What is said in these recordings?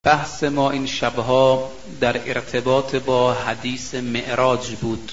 بحث ما این شبها در ارتباط با حدیث معراج بود.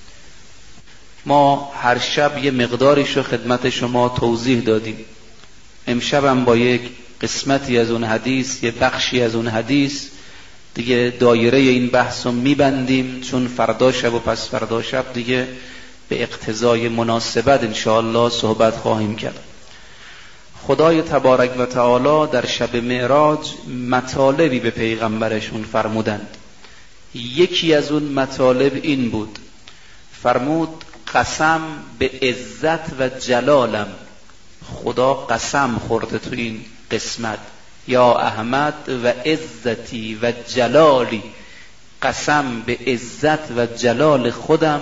ما هر شب یه مقداریش رو خدمت شما توضیح دادیم. امشبم با یک قسمتی از اون حدیث، یه بخشی از اون حدیث دیگه دایره این بحث رو میبندیم، چون فردا شب و پس فردا شب دیگه به اقتضای مناسبت انشاءالله صحبت خواهیم کرد. خدای تبارک و تعالی در شب معراج مطالبی به پیغمبرشون فرمودند. یکی از اون مطالب این بود، فرمود قسم به عزت و جلالم، خدا قسم خورده تو این قسمت، یا احمد و عزتی و جلالی، قسم به عزت و جلال خودم،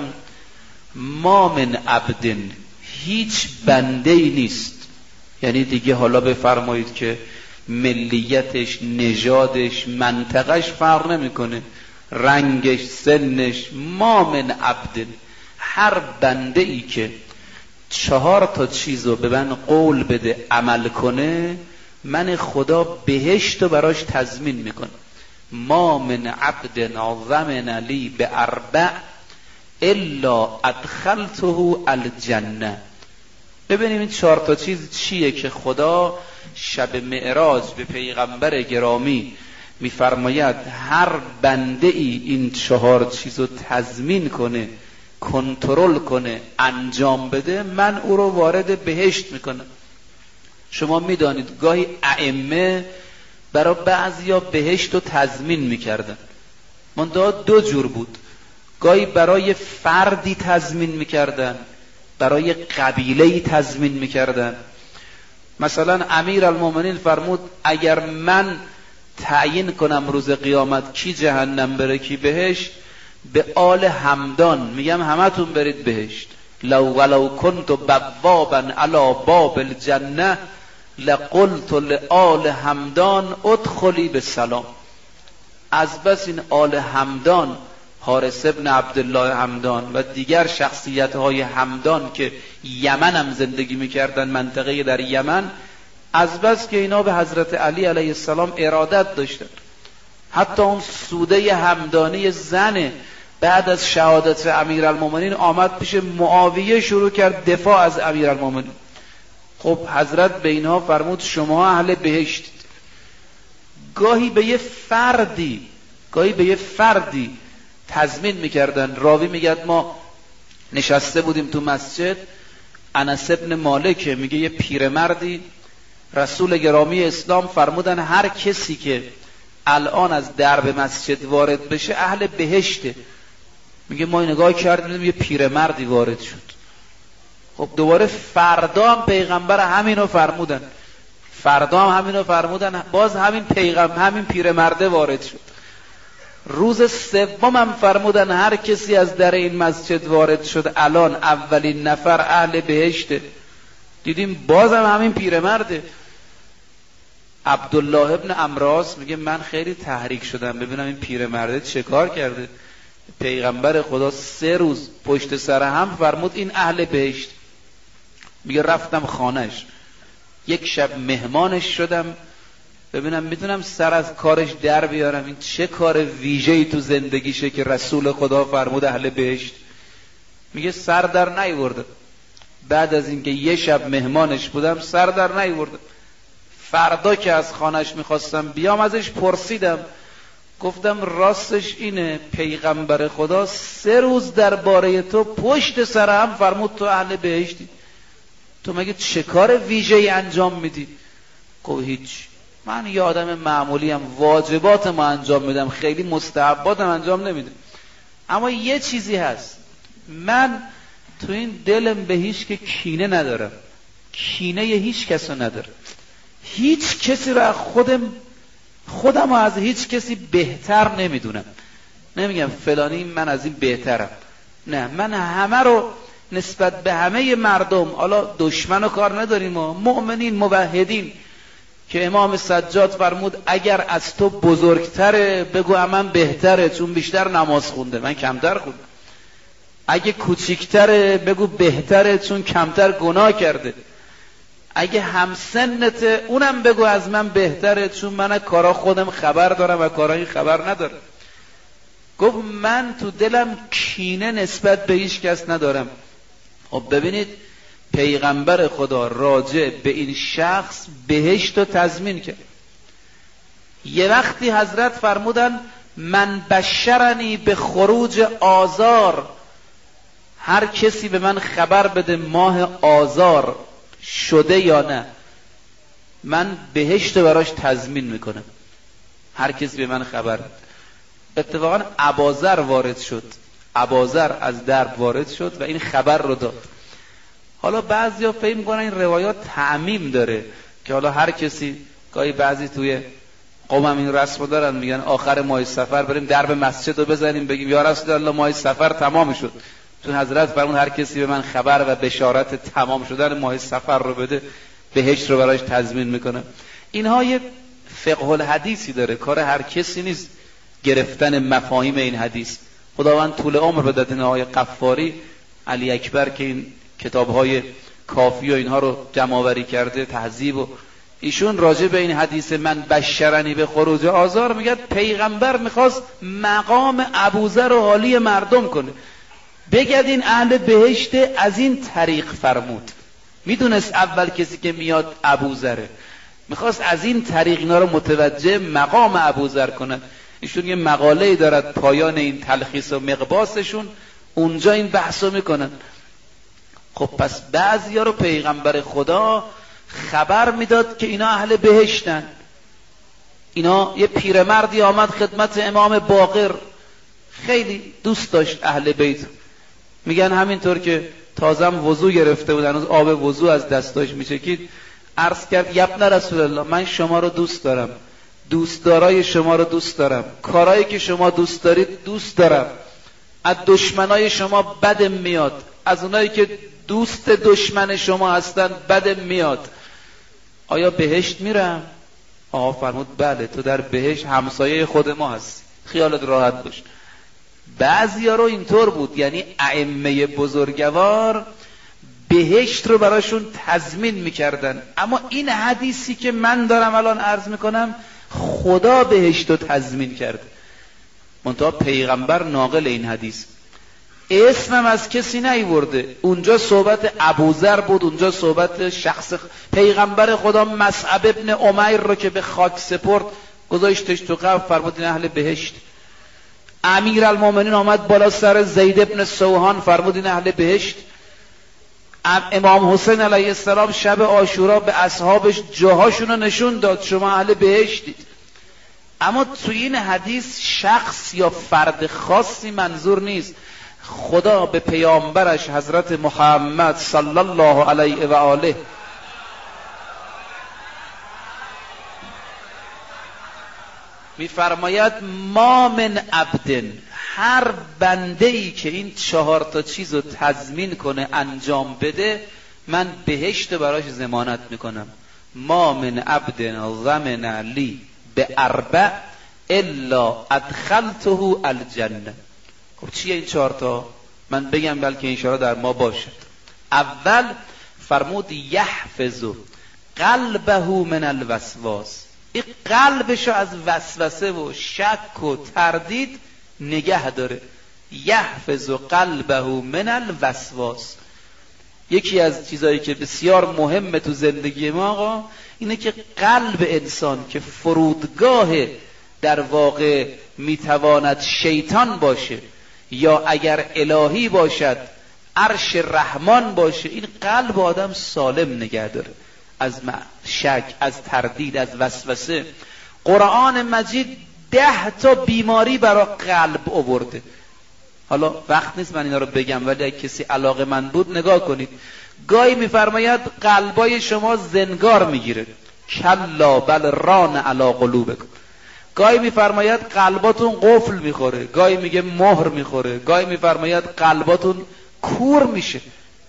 ما من عبدن، هیچ بنده ای نیست. یعنی دیگه حالا بفرمایید که ملیتش، نژادش، منطقش فرق نمیکنه، رنگش، سنش، ما من عبدن، هر بنده ای که 4 چیزو به من قول بده عمل کنه، من خدا بهشت رو براش تضمین میکنه. ما من عبد ضمن لی ب4 الا ادخلته الجنه. ببینیم این 4 چیز چیه که خدا شب معراج به پیغمبر گرامی میفرماید هر بنده ای این 4 چیزو تضمین کنه، کنترل کنه، انجام بده، من او رو وارد بهشت میکنم. شما میدانید گاهی ائمه برای بعضیا بهشت رو تضمین میکردن، منتها 2 جور بود. گاهی برای فردی تضمین میکردن، برای قبیله‌ای تضمین میکردن. مثلا امیرالمومنین فرمود اگر من تعیین کنم روز قیامت کی جهنم بره کی بهشت، به آل همدان میگم همتون برید بهشت. ولو کنت بوابا علی باب الجنه لقلت لآل همدان ادخلی بسلام. از بس این آل همدان، حارث ابن عبدالله همدان و دیگر شخصیت های همدان که یمن هم زندگی میکردن، منطقه در یمن، از بس که اینا به حضرت علی علیه السلام ارادت داشتن. حتی اون سوده همدانی زن بعد از شهادت امیرالمومنین آمد پیش معاویه، شروع کرد دفاع از امیرالمومنین. خب حضرت به اینها فرمود شما اهل بهشتید. گاهی به یه فردی تضمین میکردن. راوی میگه ما نشسته بودیم تو مسجد، انس ابن مالک میگه یه پیرمردی رسول گرامی اسلام فرمودن هر کسی که الان از درب مسجد وارد بشه اهل بهشته. میگه ما نگاه کردیم یه پیرمردی وارد شد. خب دوباره فردا هم پیغمبر همینو فرمودن، باز همین پیرمرده وارد شد. روز سوم هم فرمودن هر کسی از در این مسجد وارد شد الان اولین نفر اهل بهشته. دیدیم باز هم همین پیرمرده. عبدالله ابن امراس میگه من خیلی تحریک شدم ببینم این پیرمرده چه کار کرده. پیغمبر خدا 3 روز پشت سر هم فرمود این اهل بهشت. میگه رفتم خانهش، یک شب مهمانش شدم ببینم میتونم سر از کارش در بیارم، این چه کار ویژه‌ای تو زندگیشه که رسول خدا فرمود اهل بهشت. میگه سر در نیاوردم. بعد از اینکه یه شب مهمانش بودم سر در نیاوردم. فردا که از خانهش میخواستم بیام ازش پرسیدم، گفتم راستش اینه پیغمبر خدا 3 روز درباره تو پشت سر هم فرمود تو اهل بهشتی، تو مگه چه کار ویژه‌ای انجام میدی؟ گفت هیچ، من یه آدم معمولی ام، واجباتم انجام میدم، خیلی مستحباتم انجام نمیدم. اما یه چیزی هست، من تو این دلم به هیچ که کینه ندارم، کینه هیچ کس رو ندارم، هیچ کسی رو خودم از هیچ کسی بهتر نمیدونم. نمیگم فلانی من از این بهترم، نه، من همه رو نسبت به همه مردم، حالا دشمن و کار نداریم، مؤمنین موحدین که امام سجاد فرمود اگر از تو بزرگتره بگو من بهتره چون بیشتر نماز خونده من کمتر خوندم، اگه کوچیکتره بگو بهتره چون کمتر گناه کرده، اگه همسنت اونم بگو از من بهتره، چون من کارا خودم خبر دارم و کارا این خبر ندارم. گفت من تو دلم کینه نسبت به هیچ کس ندارم. خب ببینید پیغمبر خدا راجع به این شخص بهشت رو تضمین کرد. یه وقتی حضرت فرمودن من بشرنی به خروج آذار، هر کسی به من خبر بده ماه آذار شده یا نه، من بهشت براش تضمین میکنم. هر کسی به من خبر بده. اتفاقا اباذر وارد شد، اباذر از درب وارد شد و این خبر رو داد. حالا بعضیا فکر میکنن این روایات تعمیم داره که حالا هر کسی، گاهی بعضی توی قومم این رسمو دارن میگن آخر ماه سفر بریم درب مسجد رو بزنیم بگیم یا رسول الله ماه سفر تمام شد، چون حضرت فرمود هر کسی به من خبر و بشارت تمام شدن ماه سفر رو بده بهشت رو براش تضمین میکنه. اینها یه فقه الحدیثی داره، کار هر کسی نیست گرفتن مفاهیم این حدیث. خداوند طول عمر بدهد این آقای قفاری علی اکبر که این کتاب‌های کافی و اینها رو جمع آوری کرده، تهذیب، و ایشون راجع به این حدیث من بشرنی به خروج آذار میگه پیغمبر میخواست مقام ابوذر رو حالی مردم کنه، بگید این اهل بهشت از این طریق فرمود. میدونست اول کسی که میاد ابوذره، میخواست از این طریق اینا رو متوجه مقام ابوذر کنه. ایشون یه مقاله‌ای دارد پایان این تلخیص و مقباسشون، اونجا این بحثو میکنن. خب پس بعضیا رو پیغمبر خدا خبر میداد که اینا اهل بهشتن. اینا یه پیرمردی آمد خدمت امام باقر، خیلی دوست داشت اهل بیت، میگن همینطور که تازم وضو گرفته بود، هنوز آب وضو از دستاش میچکید، عرض کرد یبن رسول الله من شما رو دوست دارم، دوستدارای شما رو دوست دارم، کارهایی که شما دوست دارید دوست دارم، از دشمنای شما بدم میاد، از اونایی که دوست دشمن شما هستن بدم میاد، آیا بهشت میرم؟ آقا فرمود بله تو در بهشت همسایه خود ما هستی، خیالت راحت باش. بعضیا رو اینطور بود، یعنی ائمه بزرگوار بهشت رو براشون تضمین میکردن. اما این حدیثی که من دارم الان عرض میکنم خدا بهشت رو تضمین کرده، منتها پیغمبر ناقل این حدیث، اسمم از کسی نیورده. اونجا صحبت ابوذر بود، اونجا صحبت شخص پیغمبر خدا مصعب ابن عمیر رو که به خاک سپرد گذاشتش تو قبر، فرمود این اهل بهشت. امیرالمومنین آمد بالا سر زید ابن سوهان، فرمود این اهل بهشت. امام حسین علیه السلام شب عاشورا به اصحابش جاهاشون رو نشون داد، شما اهل بهشتید. اما توی این حدیث شخص یا فرد خاصی منظور نیست. خدا به پیامبرش حضرت محمد صلی الله علیه و آله میفرماید ما من عبدن، هر بنده‌ای که این 4 چیز رو تضمین کنه انجام بده من بهشت براش ضمانت میکنم. ما من عبدن ضمن لی به 4 الا ادخلته الجنه. خب چیه این 4 من بگم بلکه انشاءالله در ما باشد. اول فرمود یحفظ قلبه من الوسواس، این قلبشو از وسوسه و شک و تردید نگه داره. یحفظ قلبه من الوسواس. یکی از چیزایی که بسیار مهمه تو زندگی ما آقا اینه که قلب انسان که فرودگاه در واقع میتواند شیطان باشه یا اگر الهی باشد عرش رحمان باشه، این قلب آدم سالم نگه داره از شک، از تردید، از وسوسه. قرآن مجید 10 بیماری برای قلب آورده. حالا وقت نیست من اینا رو بگم، ولی اگه کسی علاقه من بود نگاه کنید. گاهی میفرماید قلبای شما زنگار میگیره، کلا بل ران علی قلوبکم. گاهی میفرماید قلباتون قفل میخوره، گاهی میگه مهر میخوره، گاهی میفرماید قلباتون کور میشه.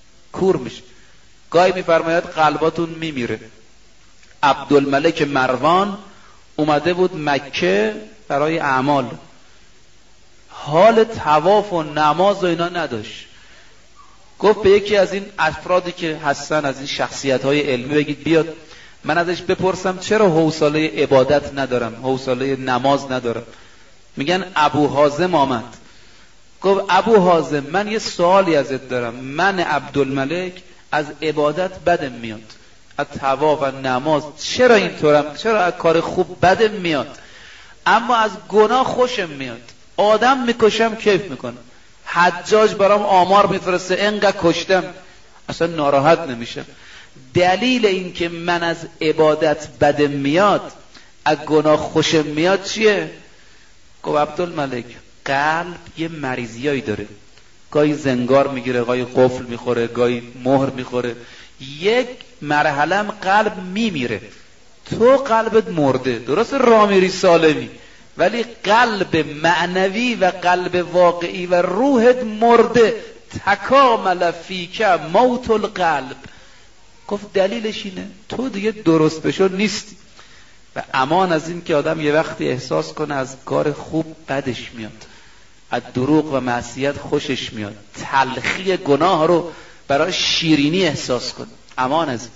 گاهی میفرماید قلباتون میمیره. عبدالملک مروان اومده بود مکه برای اعمال، حال طواف و نماز و اینا نداشت. گفت به یکی از این افرادی که هستن، از این شخصیت‌های علمی بگید بیاد من ازش بپرسم چرا حوصله عبادت ندارم، حوصله نماز ندارم. میگن ابو حازم آمد. گفت ابو حازم من یه سوالی ازت دارم، من عبدالملک از عبادت بدم میاد، از طواف و نماز چرا اینطورم، چرا از کار خوب بدم میاد، اما از گناه خوشم میاد، آدم میکشم کیف میکنم، حجاج برام آمار میفرسته انقدر کشتم اصلا ناراحت نمیشم. دلیل این که من از عبادت بدم میاد، از گناه خوشم میاد چیه؟ گفت عبدالملک قلب یه مریضیایی داره، گاهی زنگار میگیره، گاهی قفل میخوره، گاهی مهر میخوره، یک مرحله هم قلب میمیره. تو قلبت مرده، درست راه میری سالمی، ولی قلب معنوی و قلب واقعی و روحت مرده. تکامل فیک موت القلب. گفت دلیلش اینه تو دیگه درست بشو نیستی. و امان از این که آدم یه وقتی احساس کنه از کار خوب بدش میاد، از دروغ و معصیت خوشش میاد، تلخی گناه رو برای شیرینی احساس کنه. امان از این.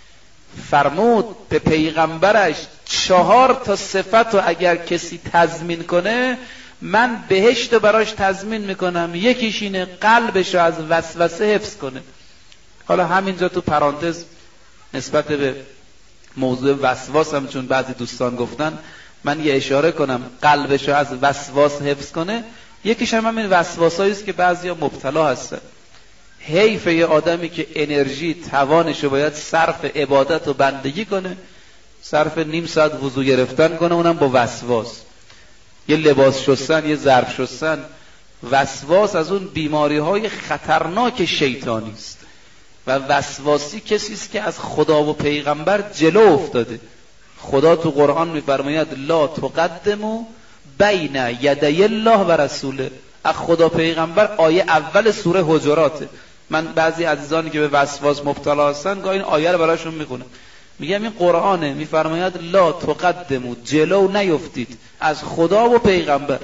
فرمود به پیغمبرش 4 صفت رو اگر کسی تضمین کنه من بهشت رو براش تضمین میکنم. یکیش اینه قلبش رو از وسوسه حفظ کنه. حالا همینجا تو پرانتز نسبت به موضوع وسواس هم چون بعضی دوستان گفتن من یه اشاره کنم، قلبش رو از وسواس حفظ کنه. یکیش هم همین وسواسایی است که بعضیا مبتلا هستن. حیف یه آدمی که انرژی توانش رو باید صرف عبادت و بندگی کنه، صرف نیم ساعت وضو گرفتن کنه، اونم با وسواس، یه لباس شستن، یه ظرف شستن. وسواس از اون بیماری های خطرناک شیطانی است و وسواسی کسی است که از خدا و پیغمبر جلو افتاده. خدا تو قرآن میفرماید لا تقدموا بین یدی الله و رسوله. از خدا پیغمبر آیه اول سوره حجراته. من بعضی عزیزانی که به وسواس مبتلا هستن گاهی این آیه رو براشون میخونم، میگم این قرآنه، میفرماید لا تقدموا، جلو نیفتید از خدا و پیغمبر.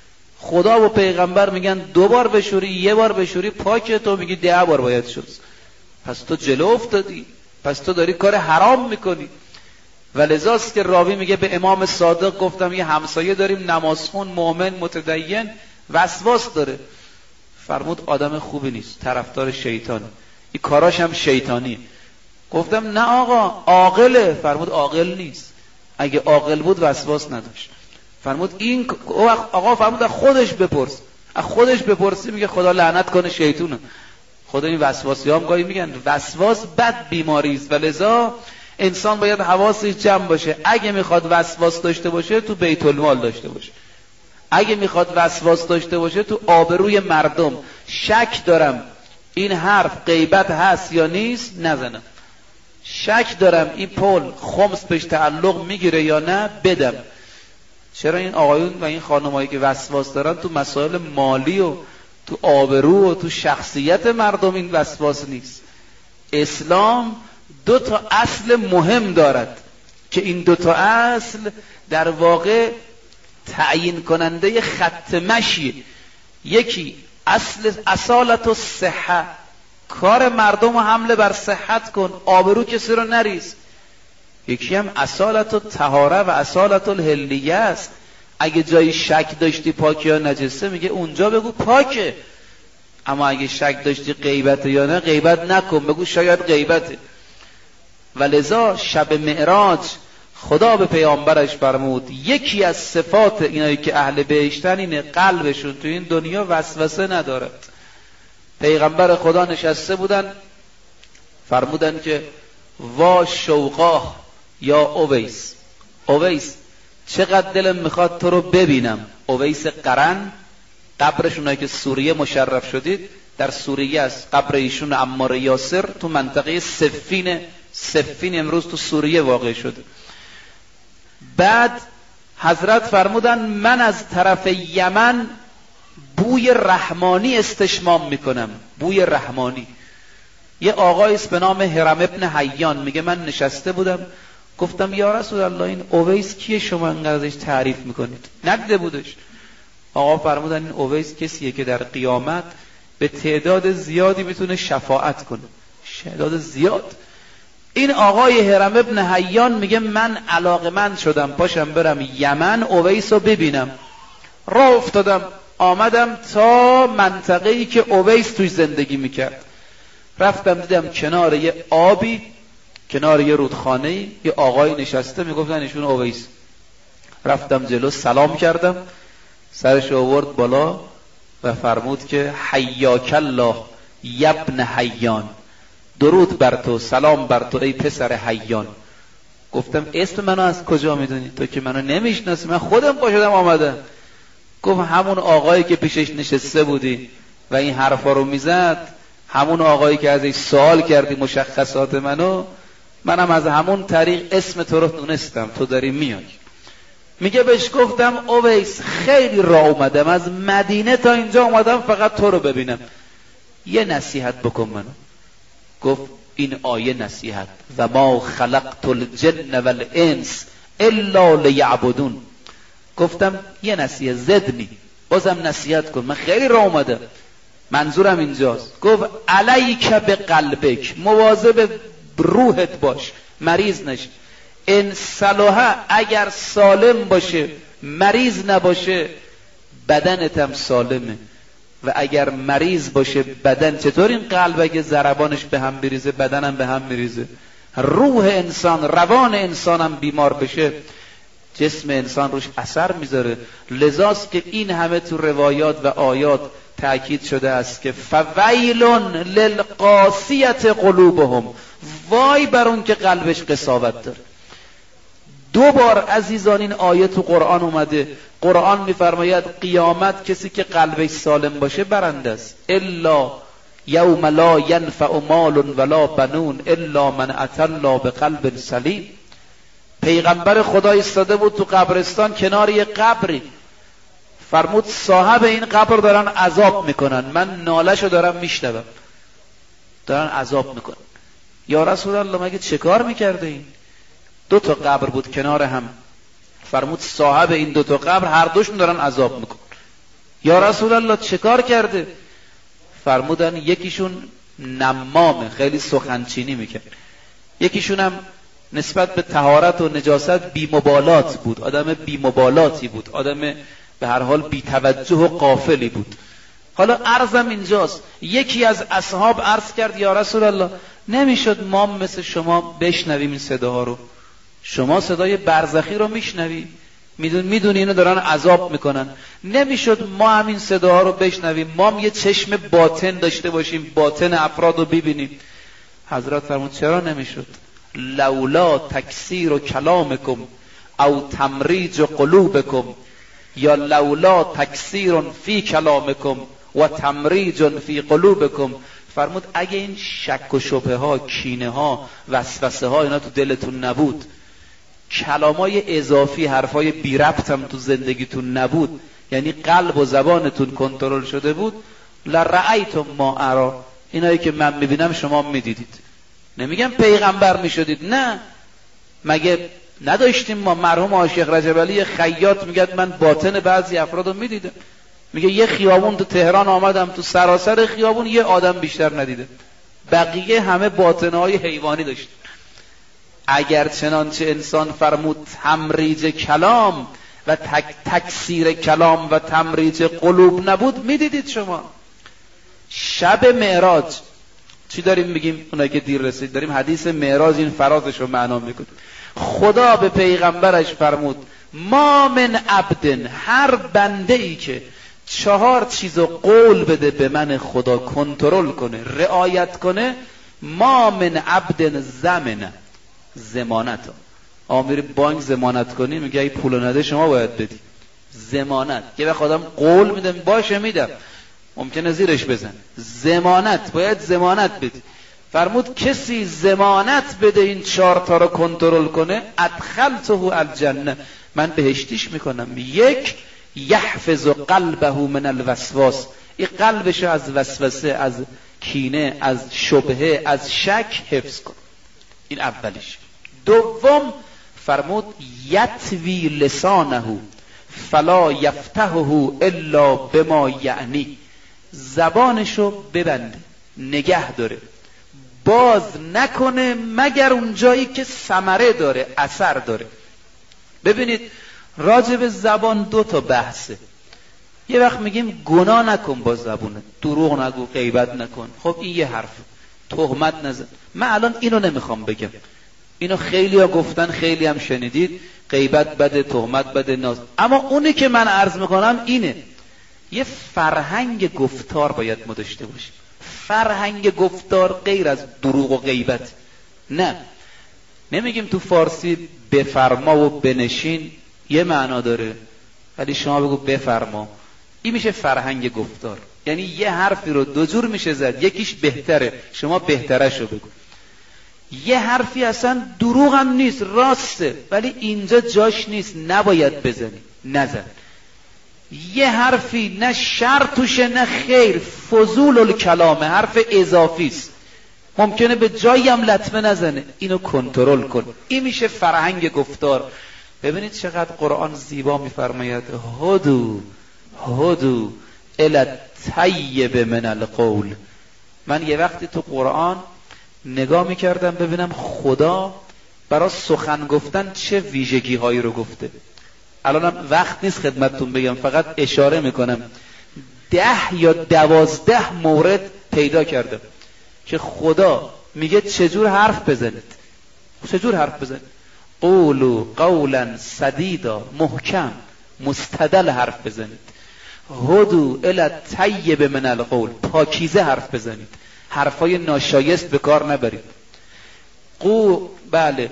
خدا و پیغمبر میگن 2 بار بشوری، 1 بار بشوری پاکه، تو میگی 10 بار باید شد. پس تو جلو افتادی، پس تو داری کار حرام میکنی. و لذاست که راوی میگه به امام صادق گفتم یه همسایه داریم نمازخون مؤمن متدین، وسواس داره. فرمود آدم خوبی نیست، طرفدار شیطانه، این کاراش هم شیطانی. گفتم نه آقا عاقله. فرمود عاقل نیست، اگه عاقل بود وسواس نداشت. فرمود این آقا فرمود از خودش بپرس. از خودش بپرسی میگه خدا لعنت کنه شیطونه. خدا این وسواسی هم گاهی میگن وسواس بد بیماری است و لذا انسان باید حواسش جمع باشه. اگه میخواد وسواس داشته باشه تو بیت المال داشته باشه، اگه میخواد وسواس داشته باشه تو آبروی مردم. شک دارم این حرف غیبت هست یا نیست نزنم، شک دارم این پول خمس بهش تعلق میگیره یا نه بدم. چرا این آقایون و این خانمایی که وسواس دارن تو مسائل مالی و تو آبرو و تو شخصیت مردم این وسواس نیست. اسلام 2 اصل مهم دارد که این 2 اصل در واقع تعیین کننده خط مشی. یکی اصالت و صحت، کار مردم رو حمله بر صحت کن، آبرو کسی رو نریز. یکی هم اصالت و طهاره و اصالت الحلیه است. اگه جایی شک داشتی پاکی یا نجسه میگه اونجا بگو پاکه، اما اگه شک داشتی غیبت یا نه غیبت نکن، بگو شاید غیبته. و لذا شب معراج خدا به پیامبرش فرمود یکی از صفات اینایی که اهل بهشتن اینه قلبشون تو این دنیا وسوسه ندارد. پیغمبر خدا نشسته بودن، فرمودن که وا شوقاه یا اویس، اویس چقدر دلم میخواد تو رو ببینم. اویس قرن، قبرش اونایی که سوریه مشرف شدید در سوریه است. قبر ایشون عمار یاسر تو منطقه سفین امروز تو سوریه واقع شده. بعد حضرت فرمودن من از طرف یمن بوی رحمانی استشمام میکنم، بوی رحمانی. یه آقایی است به نام هرم ابن حیان میگه من نشسته بودم گفتم یا رسول الله این اویس کیه شما انقدر ازش تعریف میکنید؟ ندیده بودش. آقا فرمودن این اویس کسیه که در قیامت به تعداد زیادی میتونه شفاعت کنه، تعداد زیاد. این آقای هرم ابن حیان میگه من علاقمند شدم پاشم برم یمن اویس رو ببینم. راه افتادم آمدم تا منطقه‌ای که اویس توی زندگی میکرد. رفتم دیدم کنار یه آبی، کنار یه رودخانه‌ای یه آقای نشسته، میگفتن ایشون اویس. رفتم جلو سلام کردم، سرش آورد بالا و فرمود که حیاک الله یبن حیان، درود بر تو، سلام بر تو ای پسر حیان. گفتم اسم منو از کجا میدونی؟ تو که منو نمیشناسی، من خودم پا شدم آمدم. گفت همون آقایی که پیشش نشسته بودی و این حرفا رو میزد، همون آقایی که ازش سوال کردی مشخصات منم از همون طریق اسم تو رو دونستم، تو داری میای. میگه بهش گفتم اویس خیلی راه اومدم، از مدینه تا اینجا اومدم فقط تو رو ببینم، یه نصیحت بکن منو. گفت این آیه نصیحت، و ما خلقت الجن والانس الا لیعبدون. گفتم یه نصیحت زدنی، بازم نصیحت کن، من خیلی راه اومدم، منظورم اینجاست. گفت علیک به قلبک، مواظب روحت باش، مریض نشی. ان صلح، اگر سالم باشه مریض نباشه بدنت هم سالمه، و اگر مریض باشه بدن، چطور این قلب اگه ضربانش به هم بریزه بدنم به هم میریزه؟ روح انسان، روان انسان هم بیمار بشه جسم انسان روش اثر میذاره. لذاست که این همه تو روایات و آیات تأکید شده است که فویل للقاسیة قلوبهم، وای بر اون که قلبش قساوت داره. 2 بار عزیزان این آیه تو قرآن اومده. قرآن میفرماید قیامت کسی که قلبش سالم باشه برنده است. الا یوم لا ینفع مال ولا بنون الا من اتى الله بقلب سلیم. پیغمبر خدا ایستاده بود تو قبرستان کنار یه قبری، فرمود صاحب این قبر دارن عذاب میکنن، من ناله‌شو دارم میشنوم، دارن عذاب میکنن. یا رسول الله مگه چه کار میکرده این؟ 2 تا قبر بود کنار هم، فرمود صاحب این 2 تا قبر هر دوشون دارن عذاب میکنن. یا رسول الله چه کار کرده؟ فرمودن یکیشون نمامه، خیلی سخنچینی میکرد، یکیشون هم نسبت به طهارت و نجاست بی‌مبالات بود، آدم بی‌مبالاتی بود، آدم به هر حال بی‌توجه و غافلی بود. حالا عرضم اینجاست، یکی از اصحاب عرض کرد یا رسول الله نمیشد ما مثل شما بشنویم این صداها رو؟ شما صدای برزخی رو میشنوی، میدونی اینو دارن عذاب میکنن، نمیشد ما همین صداها رو بشنویم، ما هم یه چشم باطن داشته باشیم، باطن افراد رو ببینیم؟ حضرت فرمود چرا نمیشد؟ لولا تکثیر کلامکم او تمریج قلوبکم، یا لولا تکثیر فی کلامکم و تمریج فی قلوبکم. فرمود اگه این شک و شبهه ها، کینه ها، وسوسه ها اینا تو دلتون نبود، کلامای اضافی، حرفای بی ربط هم تو زندگیتون نبود، یعنی قلب و زبانتون کنترل شده بود، لرأیتم ما ارا، اینایی که من میبینم شما میدیدید. نمیگم پیغمبر میشدید، نه، مگه نداشتیم ما مرحوم عاشق رجب علی خیاط میگه من باطن بعضی افرادو میدیدم، میگه یه خیابون تو تهران آمدم تو سراسر خیابون یه آدم بیشتر ندیده، بقیه همه باطنهای حیوانی داشت. اگر چنانچه انسان فرمود تمریج کلام و تکثیر کلام و تمریج قلوب نبود میدیدید شما. شب معراج چی داریم میگیم؟ اونایی که دیر رسید داریم حدیث معراج این فرازش رو معنا میکنیم. خدا به پیغمبرش فرمود ما من عبدن، هر بنده ای که 4 چیزو قول بده به من خدا، کنترل کنه، رعایت کنه، ما من عبدن زمنه، ضمانت. آمیر بانک ضمانت کنی میگه ای پول نده شما باید بدی. ضمانت که به خودم قول میدم باشه میدم، ممکنه زیرش بزن. ضمانت، باید ضمانت بدی. فرمود کسی ضمانت بده این 4 تا رو کنترل کنه، ادخلته الجنه، من بهشتیش میکنم. 1 یحفظ قلبه من الوسواس، این قلبش از وسوسه، از کینه، از شبهه، از شک حفظ کن. این اولیش. 2 فرمود یتوی لسانه فلا یفتحه الا بما یعنی، زبانشو ببنده، نگه داره، باز نکنه مگر اون جایی که ثمره داره، اثر داره. ببینید راجع به زبان 2 تا بحثه. یه وقت میگیم گناه نکن با زبونه، دروغ نگو، غیبت نکن. خب این یه حرف، تهمت نزن. من الان اینو نمیخوام بگم، اینو خیلی ها گفتن، خیلی هم شنیدید، غیبت بده، تهمت بده، ناز. اما اونی که من عرض میکنم اینه، یه فرهنگ گفتار باید ما داشته باشیم. فرهنگ گفتار غیر از دروغ و غیبت. نه، نمیگیم تو فارسی بفرما و بنشین یه معنا داره، ولی شما بگو بفرما، این میشه فرهنگ گفتار. یعنی یه حرفی رو 2 جور میشه زد، یکیش بهتره، شما بهترش رو بگو. یه حرفی اصلا دروغ هم نیست، راسته، ولی اینجا جاش نیست، نباید بزنی، نزن. یه حرفی نه شر توشه نه خیر، فضول الکلامه، حرف اضافی است، ممکنه به جایی هم لطمه نزنه، اینو کنترل کن. این میشه فرهنگ گفتار. ببینید چقدر قرآن زیبا میفرماید هدو الی الطیب من القول. من یه وقتی تو قرآن نگاه میکردم ببینم خدا برای سخن گفتن چه ویژگی هایی رو گفته. الانم وقت نیست خدمتتون بگم، فقط اشاره میکنم. 10 یا 12 مورد پیدا کردم که خدا میگه چجور حرف بزنید، چجور حرف بزنید. قولوا قولا سدیدا، محکم مستدل حرف بزنید. هدو الی الطیب من القول، پاکیزه حرف بزنید، حرفای ناشایست به کار نبرید. بله،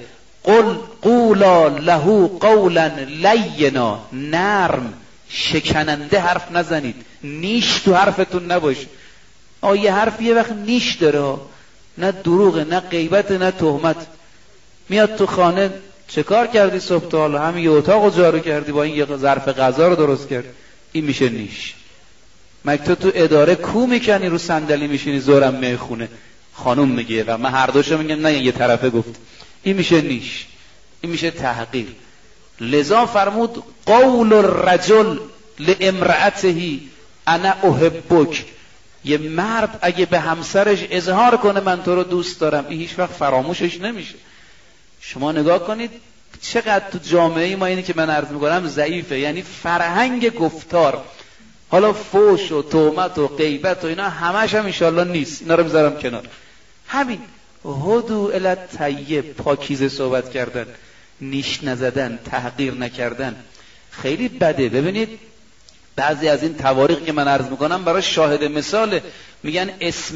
قولا له قولا لینا، نرم شکننده حرف نزنید، نیش تو حرفتون نباشه. یه حرف یه وقت نیش داره، نه دروغه، نه غیبت، نه تهمت. میاد تو خانه چه کار کردی صبح تا حالا؟ همین یه اتاقو جارو کردی، با این یه ظرف غذا رو درست کردی، این میشه نیش. مگه تو اداره کو میکنی رو صندلی میشینی زورم میخونه؟ خانوم میگه و من هر دوشو میگم نه یه طرفه گفت. این میشه نیش، این میشه تحقیر. لذا فرمود قول الرجل لامرأته انا احبک. یه مرد اگه به همسرش اظهار کنه من تو رو دوست دارم، این هیچ وقت فراموشش نمیشه. شما نگاه کنید چقدر تو جامعه ما اینی که من عرض میکنم ضعیفه. یعنی فرهنگ گفتار، حالا فوش و تهمت و غیبت و اینا همش هم انشالله نیست، اینا رو بذارم کنار. همین هدو الی الطیب، پاکیزه صحبت کردن، نیش نزدن، تحقیر نکردن، خیلی بده. ببینید بعضی از این تواریخ که من عرض میکنم برای شاهد مثاله. میگن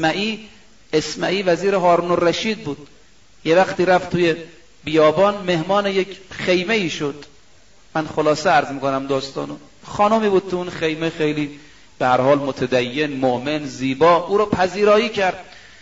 اسمعی وزیر هارون الرشید بود، یه وقتی رفت توی بیابان مهمان یک خیمه ای شد. من خلاصه عرض میکنم داستانو. خانمی بود تو اون خیمه، خیلی به هر حال متدین، مؤمن، زیبا، او رو پذیرایی کرد.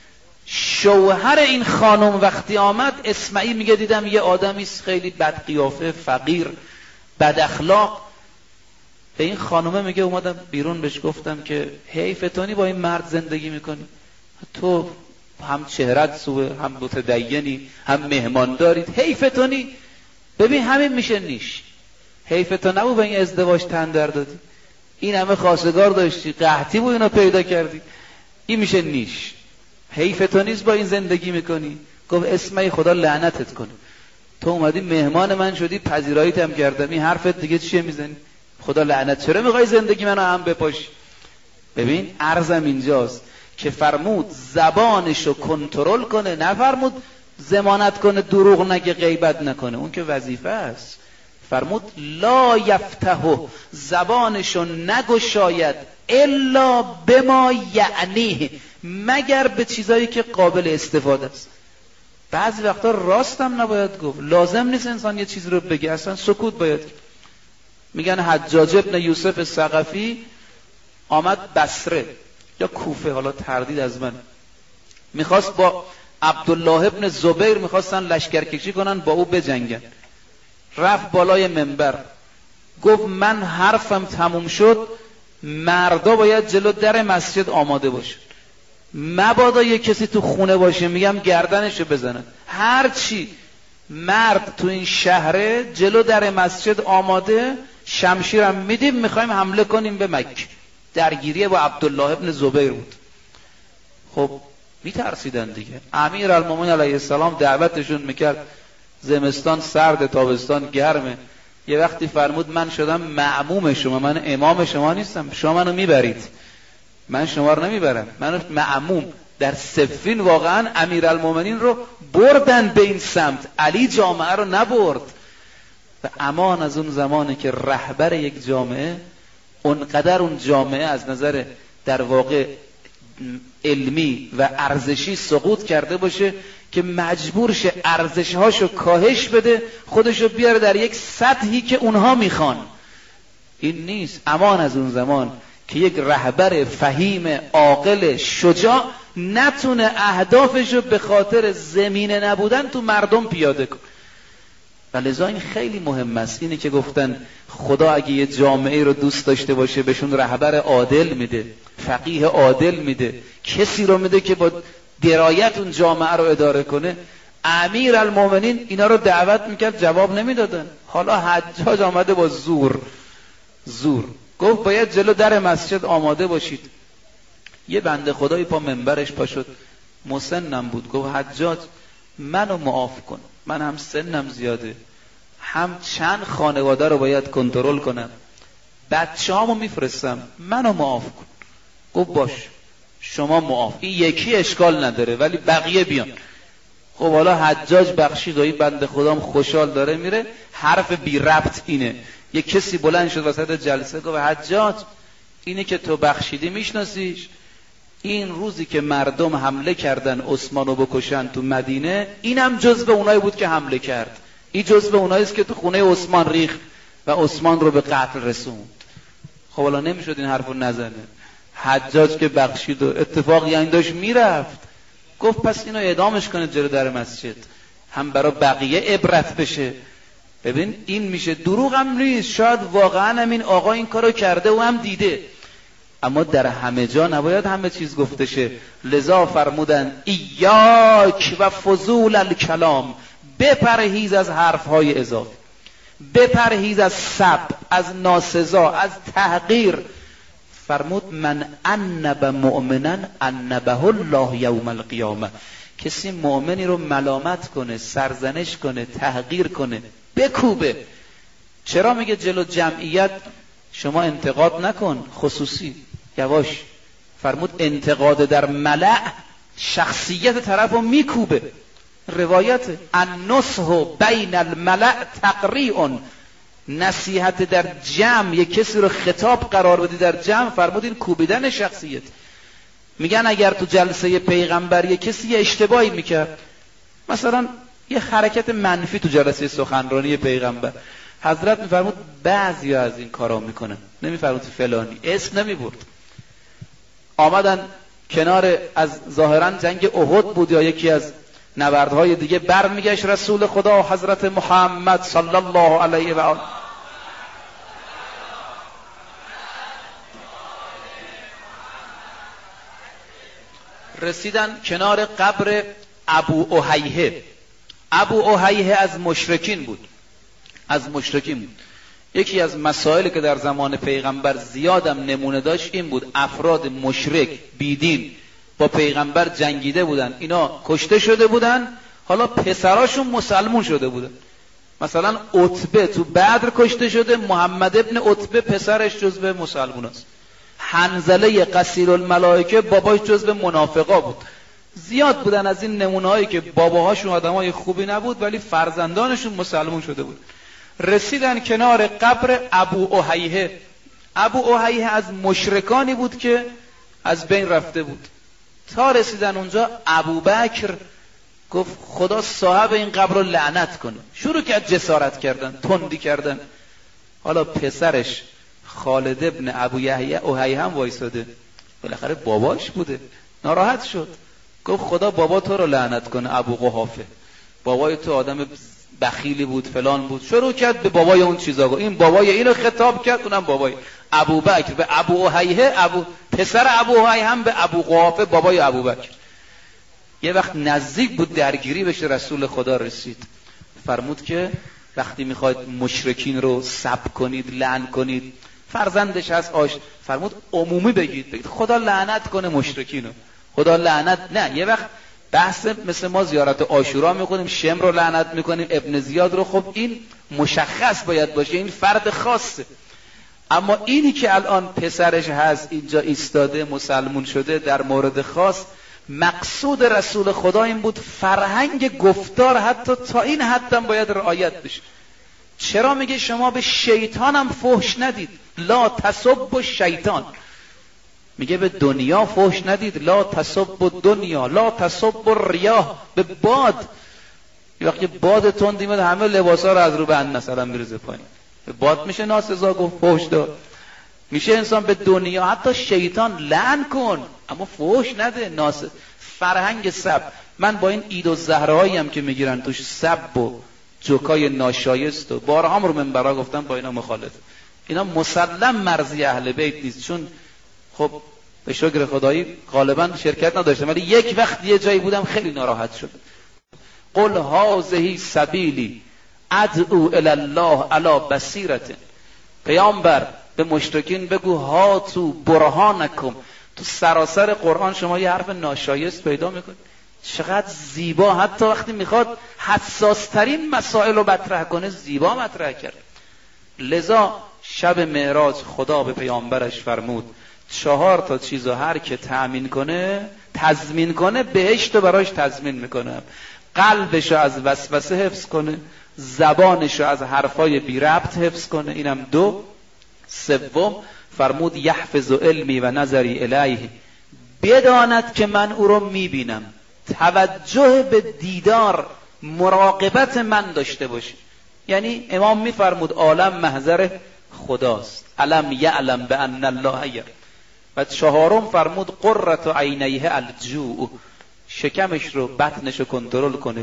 شوهر این خانم وقتی آمد، اسمعی میگه دیدم یه آدمی خیلی بد قیافه، فقیر، بد اخلاق. به این خانومه میگه اومدم بیرون بهش گفتم که حیفتونی با این مرد زندگی میکنی، تو هم چهرت سوه، هم متدینی، هم مهمانداری، حیفتونی. ببین همین میشه نیش. حیفتون نبود به این ازدواج تن در دادی، این همه خواستگار داشتی، قحطی بود اینو پیدا کردی، این میشه نیش. حیفتون نیست با این زندگی میکنی. گفت اسمعی خدا لعنتت کنه، تو اومدی مهمان من شدی، پذیراییت هم کردم، این حرفت دیگه چیه میزنی؟ خدا لعنت، چرا میخوای زندگی منو هم بپاشی؟ ببین عرضم اینجاست که فرمود زبانشو کنترل کنه، نفرمود ضمانت کنه دروغ نگه، غیبت نکنه، اون که وظیفه است. فرمود لا یفتحو، زبانشو نگشاید، الا بما یعنیه، مگر به چیزایی که قابل استفاده است. بعضی وقتا راستم نباید گفت، لازم نیست انسان یه چیز رو بگه، اصلا سکوت باید. میگن حجاج ابن یوسف ثقفی آمد بصره یا کوفه، حالا تردید از من، میخواست با عبدالله ابن زبیر میخواستن لشکرکشی کنن با او بجنگن. رفت بالای منبر گفت من حرفم تموم شد، مردا باید جلو در مسجد آماده باشه، مبادا یک کسی تو خونه باشه، میگم گردنشو بزنن. هرچی مرد تو این شهره جلو در مسجد آماده، شمشیرم میدیم، میخوایم حمله کنیم به مکه. درگیری با عبدالله ابن زبیر بود. خب میترسیدن دیگه. امیرالمومنین علیه السلام دعوتشون میکرد، زمستان سرد، تابستان گرمه. یه وقتی فرمود من شدم معموم شما، من امام شما نیستم، شما منو میبرید، من شما رو نمیبرم، من معموم. در صفین واقعا امیرالمومنین رو بردن به این سمت، علی جامعه رو نبرد. و امان از اون زمانی که رهبر یک جامعه اونقدر اون جامعه از نظر در واقع علمی و ارزشی سقوط کرده باشه که مجبور شه ارزشهاشو کاهش بده، خودشو بیاره در یک سطحی که اونها میخوان. این نیست. امان از اون زمان که یک رهبر فهیم عاقل شجاع نتونه اهدافشو به خاطر زمینه نبودن تو مردم پیاده کنه. و لذا این خیلی مهم است. اینه که گفتن خدا اگه یه جامعه رو دوست داشته باشه بهشون رهبر عادل میده، فقیه عادل میده، کسی رو میده که با درایت اون جامعه رو اداره کنه. امیرالمومنین اینا رو دعوت میکرد، جواب نمیدادن. حالا حجاج آمده با زور گفت باید جلو در مسجد آماده باشید. یه بنده خدایی پا منبرش پا شد، مسنم بود، گفت حجاج منو معاف کن، من هم سنم زیاده، هم چند خانواده رو باید کنترل کنم، بچه‌هامو میفرستم، منو معاف کن. گفت باش شما معاف، این یکی اشکال نداره ولی بقیه بیان. خب حالا حجاج بخشید و این بنده خدام خوشحال داره میره. حرف بی ربط اینه، یک کسی بلند شد وسط جلسه گفت حجاج اینه که تو بخشیدی میشناسیش؟ این روزی که مردم حمله کردن عثمانو بکشن تو مدینه، اینم جزو اونایی بود که حمله کرد. این جزو اونایی است که تو خونه عثمان ریخت و عثمان رو به قتل رسوند. خب حالا نمیشد این حرفو نزنه. حجاج که بخشید و اتفاق یعنی داشت میرفت، گفت پس اینو اعدامش کنه جلو در مسجد، هم برای بقیه عبرت بشه. ببین این میشه، دروغ هم نیست، شاید واقعا هم این آقا این کارو کرده و هم دیده، اما در همه جا نباید همه چیز گفته شه. لذا فرمودن ایاک و فضول الکلام، بپرهیز از حرفهای اضافه، بپرهیز از سب، از ناسزا، از تحقیر. فرمود من انب مؤمنا انبه الله یوم القیامه، کسی مؤمنی رو ملامت کنه، سرزنش کنه، تحقیر کنه، بکوبه. چرا میگه جلو جمعیت شما انتقاد نکن، خصوصی یواش. فرمود انتقاد در ملأ شخصیت طرف رو میکوبه. روایت النصح بین الملأ تقریع، نصیحت در جمع، یک کسی رو خطاب قرار بدی در جمع، فرمود این کوبیدن شخصیت. میگن اگر تو جلسه پیغمبر یک کسی یه اشتباهی میکرد، مثلا یه حرکت منفی تو جلسه سخنرانی پیغمبر، حضرت میفرمود بعضی از این کارا میکنن، نمیفرمود فلانی، اسم نمیبرد. آمدن کنار، از ظاهرا جنگ احد بود یا یکی از نبردهای دیگه، برمیگشت رسول خدا حضرت محمد صلی الله علیه و آله رسیدن کنار قبر ابو احیه. ابو احیه از مشرکین بود، یکی از مسائلی که در زمان پیغمبر زیادم نمونه داشت این بود، افراد مشرک بیدین با پیغمبر جنگیده بودن، اینا کشته شده بودن، حالا پسراشون مسلمون شده بودن. مثلا عتبه تو بدر کشته شده، محمد ابن عتبه پسرش جزو مسلمون است. حنظله قصیر الملائکه باباش جزو منافقا بود. زیاد بودن از این نمونه‌هایی که باباهاشون آدمای خوبی نبود ولی فرزندانشون مسلمون شده بود. رسیدن کنار قبر ابو احیه. ابو احیه از مشرکانی بود که از بین رفته بود. تا رسیدن اونجا ابوبکر گفت خدا صاحب این قبر رو لعنت کنه. شروع کرد جسارت کردن، تندی کردن. حالا پسرش خالد ابن ابو احیه هم وایساده، بالاخره باباش بوده، ناراحت شد، گفت خدا بابا تو رو لعنت کنه ابو قحافه، بابای تو آدم بخیلی بود فلان بود. شروع کرد به بابای اون چیزا گفت، این بابای اینو خطاب کرد، اونم بابای ابوبکر به ابو احیه، پسر ابو احیه هم به ابو قحافه بابای ابوبکر. یه وقت نزدیک بود درگیری بشه، رسول خدا رسید، فرمود که وقتی میخواید مشرکین رو سب کنید، لعن کنید، فرزندش هست فرمود عمومی بگید خدا لعنت کنه مشرکینو، خدا لعنت. نه، یه وقت بحث مثل ما زیارت عاشورا میکنیم، شم رو لعنت میکنیم، ابن زیاد رو، خب این مشخص باید باشه، این فرد خاصه. اما اینی که الان پسرش هست اینجا ایستاده مسلمون شده، در مورد خاص مقصود رسول خدا این بود فرهنگ گفتار حتی تا این حدم باید رعایت بشه. چرا میگه شما به شیطانم فحش ندید، لا تسب الشیطان. میگه به دنیا فحش ندید، لا تسب الدنیا، لا تسب الریاح. به باد، یه وقتی باد تندی میاد همه لباسا رو از رو بند مثلا میریزه پایین، به باد میشه ناسزا گفت، فحش داد. میشه انسان به دنیا حتی شیطان لعن کن اما فحش نده. فرهنگ سب. من با این عید و زهرهایی هم که میگیرن توش سب و جوکای ناشایست و بارها هم رو منبرا گفتم با اینا مخالف. اینا مسلم مرضی اهل بیت نیست، چون خب به شکر خدایی غالبا شرکت نداشتم، ولی یک وقت یه جایی بودم خیلی ناراحت شد. قل هذه سبیلی ادعو الی الله علی بصیرة. پیامبر به مشرکین بگو هاتوا برهانکم. تو سراسر قرآن شما یه حرف ناشایست پیدا میکنید، چقدر زیبا، حتی وقتی میخواد حساس ترین مسائل رو مطرح کنه زیبا مطرح کرد. لذا شب معراج خدا به پیامبرش فرمود 4 چیزو هر که تضمین کنه بهشت رو براش تضمین میکنه. قلبشو از وسوسه حفظ کنه، زبانشو از حرفای بی ربط حفظ کنه، اینم 2. 3 فرمود یحفظ علمی و نظری الیه. بداند که من او رو میبینم، توجه به دیدار مراقبت من داشته باشه. یعنی امام میفرمود عالم محضر خداست، علم یعلم بان الله یرا. و 4 فرمود قرة عینیه الجوع. شکمش رو، بطنش رو کنترل کنه.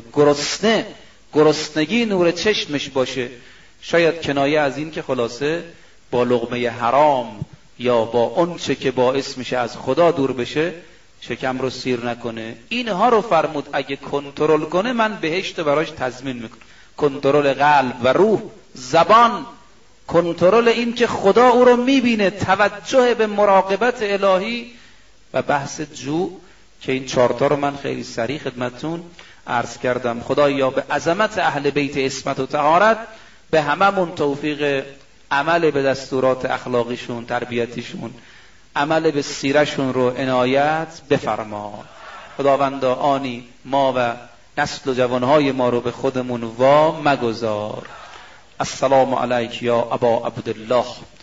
گرسنگی نور چشمش باشه. شاید کنایه از این که خلاصه با لقمه حرام یا با اون چه که باعث میشه از خدا دور بشه شکم رو سیر نکنه. اینها رو فرمود اگه کنترل کنه من بهشت براش تضمین میکنم. کنترل قلب و روح، زبان، کنترل این که خدا او رو میبینه، توجه به مراقبت الهی و بحث جوع که این 4 رو من خیلی سریع خدمتتون عرض کردم. خدایا به عظمت اهل بیت عصمت و طهارت به هممون توفیق عمل به دستورات اخلاقیشون، تربیتیشون، عمل به سیرشون رو عنایت بفرما. خداوندا آنی ما و نسل و جوانهای ما رو به خودمون وا مگذار. السلام علیک یا ابا عبدالله.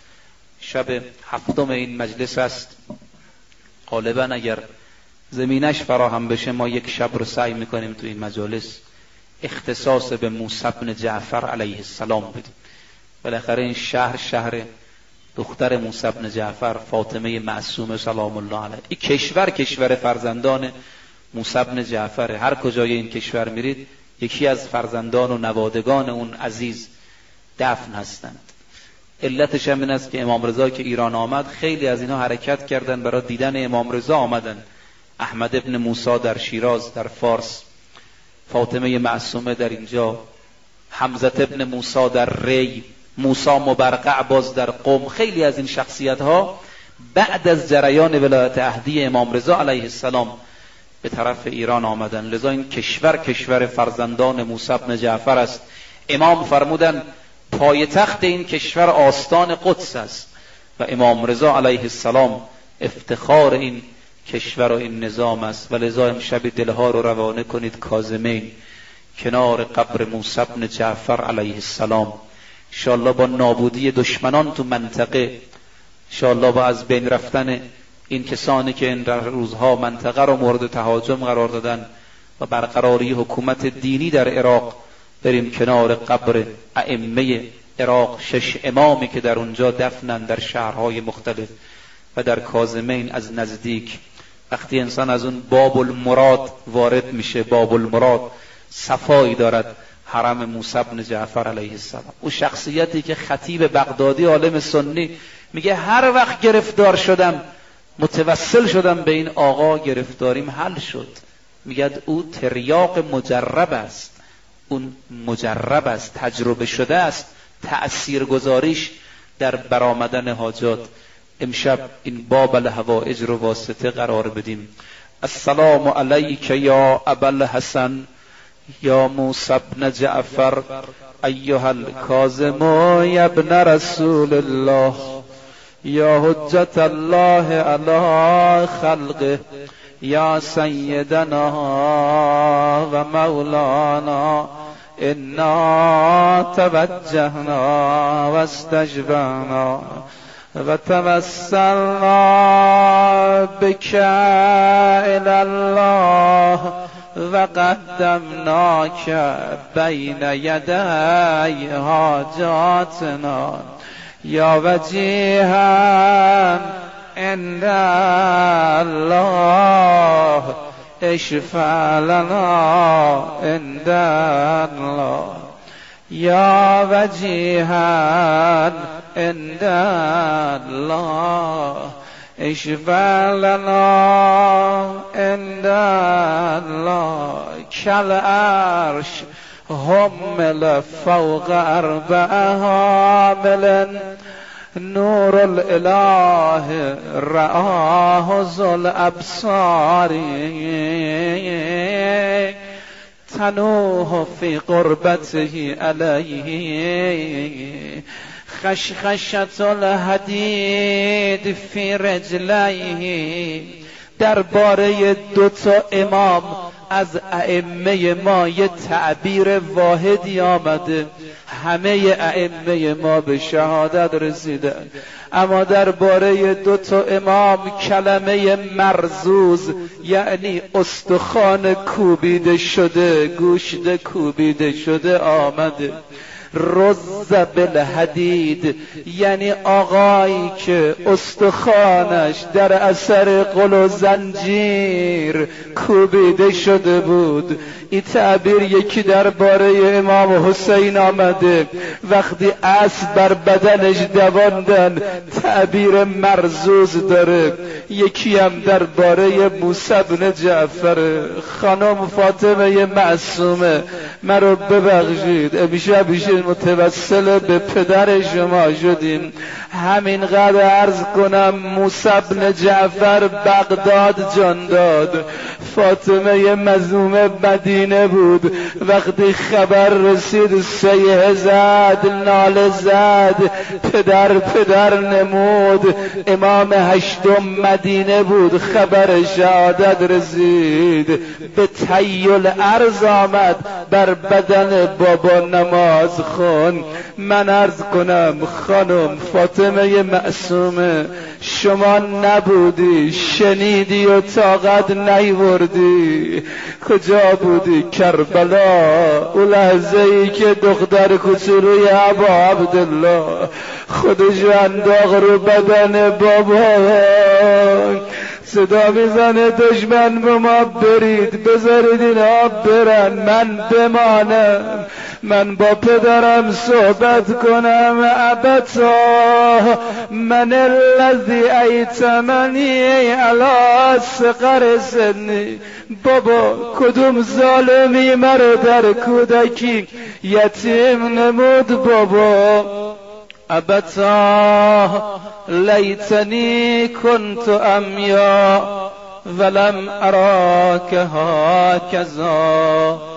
شب 7 این مجلس است. غالبا اگر زمینش فراهم بشه ما یک شب رو سعی میکنیم تو این مجالس اختصاص به موسی بن جعفر علیه السلام بدیم. بالاخره این شهر دختر موسی بن جعفر، فاطمه معصومه سلام الله علیها. این کشور فرزندان موسی بن جعفر. هر کجای این کشور میرید یکی از فرزندان و نوادگان اون عزیز دفن هستند. علتش هم این است که امام رضا که ایران آمد خیلی از اینا حرکت کردن برای دیدن امام رضا آمدن. احمد ابن موسی در شیراز در فارس، فاطمه معصومه در اینجا، حمزه ابن موسی در ری، موسی مبرقع باز در قم. خیلی از این شخصیت ها بعد از جریان ولایت عهدی امام رضا علیه السلام به طرف ایران آمدن. لذا این کشور فرزندان موسی بن جعفر است. امام فرمودن پایتخت این کشور آستان قدس است و امام رضا علیه السلام افتخار این کشور و این نظام است. و لذا امشب دلها رو روانه کنید کاظمین کنار قبر موسی بن جعفر علیه السلام. انشاءالله با نابودی دشمنان تو منطقه، انشاءالله با از بین رفتن این کسانی که این روزها منطقه رو مورد تهاجم قرار دادن و برقراری حکومت دینی در عراق، بریم کنار قبر ائمه عراق، 6 امامی که در اونجا دفنن در شهرهای مختلف و در کاظمین از نزدیک. وقتی انسان از اون باب المراد وارد میشه، باب المراد صفایی دارد حرم موسی بن جعفر علیه السلام. او شخصیتی که خطیب بغدادی عالم سنی میگه هر وقت گرفتار شدم متوسل شدم به این آقا گرفتاریم حل شد. میگه او تریاق مجرب است، اون مجرب است، تجربه شده است، تأثیر گذاریش در برآمدن حاجات امشب این باب الحوائج رو واسطه قرار بدیم. السلام علیک یا ابا الحسن یا موسی بن جعفر ایها الکاظم یا ابن رسول الله یا حجت الله علی خلقه یا سیدنا و مولانا انا توجهنا و استجبنا و توسلنا بک الی الله و قدمناک بین یدی حاجاتنا یا وجیها عند الله اشفع لنا عند الله یا وجیها عند الله اشفع لنا عند الله کالعرش حمل فوق اربع حامل نور الاله رآه ذو الابصار تنوح فی قربته علیه خشخشة الحدید فی رجلیه. درباره دو تا امام از ائمه ما یه تعبیر واحدی آمده، همه ائمه ما به شهادت رسیدن، اما درباره دو تا امام کلمه مرزوز یعنی استخوان کوبیده شده، گوشت کوبیده شده آمده. رز بالحدید یعنی آقایی که استخوانش در اثر قل و زنجیر کوبیده شده بود. این تعبیر یکی درباره امام حسین آمده، وقتی اسب بر بدنش دواندن تعبیر مرزوز داره. یکی هم درباره موسی بن جعفر. خانم فاطمه معصومه مرا ببخشید، امشب متوسل به پدر شما شدیم، همینقدر عرض کنم موسی بن جعفر بغداد جان داد، فاطمه مظلومه مدینه بود. وقتی خبر رسید سیه زد، ناله زد، پدر نمود. امام هشتم مدینه بود، خبر شهادت رسید، به تیل عرض آمد بر بدن بابا نماز خون. من عرض کنم خانم فاطمه معصومه، شما نبودی، شنیدی و طاقت نیوردی. کجا بودی؟ کربلا، اون لحظه ای که دختر کوچولوی ابا عبدالله خودشو انداخت رو بدن بابا، صدا میزنه دشمن به ما برید، بذارید اینا برن، من بمانم، من با پدرم صحبت کنم. ابتا من الذی ایتمنی علی صغر سنی. بابا کدوم ظالمی مرا در کودکی یتیم نمود بابا. ابتا لیتنی کنت امیا ولم اراک هاکذا.